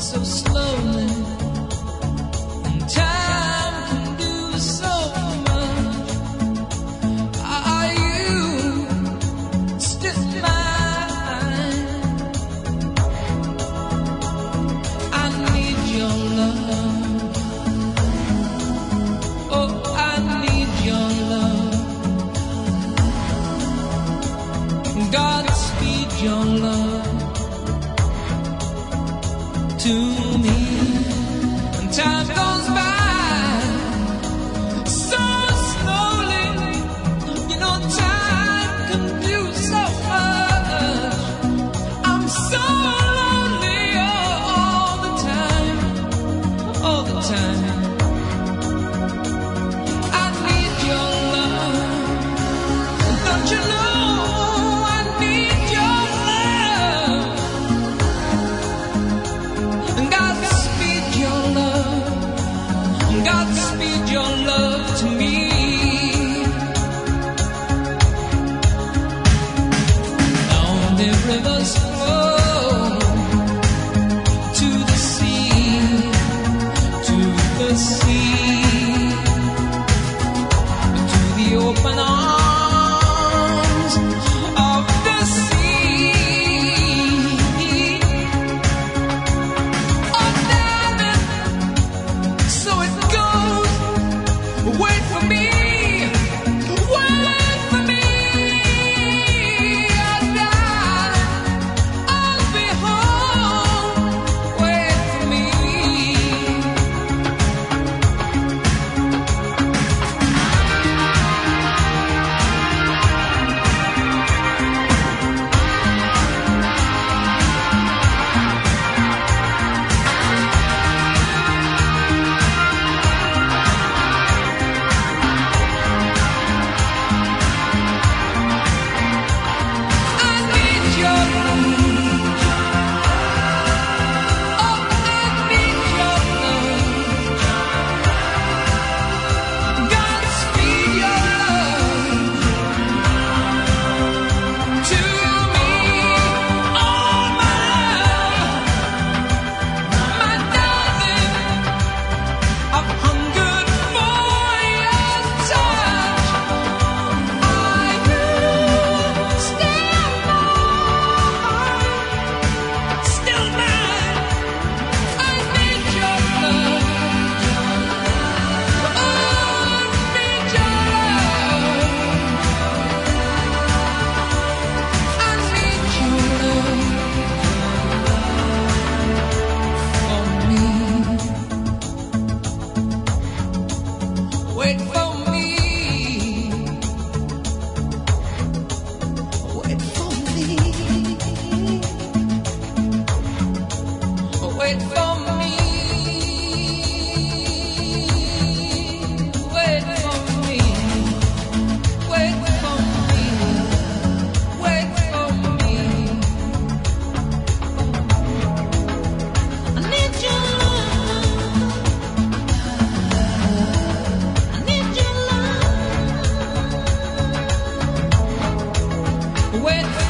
so slowly. And time can do so much. Are you still mine? I need your love. Oh, I need your love. Godspeed your love to me. And time goes by so slowly. You know, time can do so much. I'm so lonely all the time, all the time. I need your love. Don't you know? Godspeed your love to me. Down the rivers flow to the sea, to the sea, to the open arms of the sea. Oh, darling, so it goes. Wait for me, wait for me, oh darling, I'll be home. Wait for me. Wait for me, wait for me, wait for me, wait for me, wait for me, wait for me. I need your love. Wait.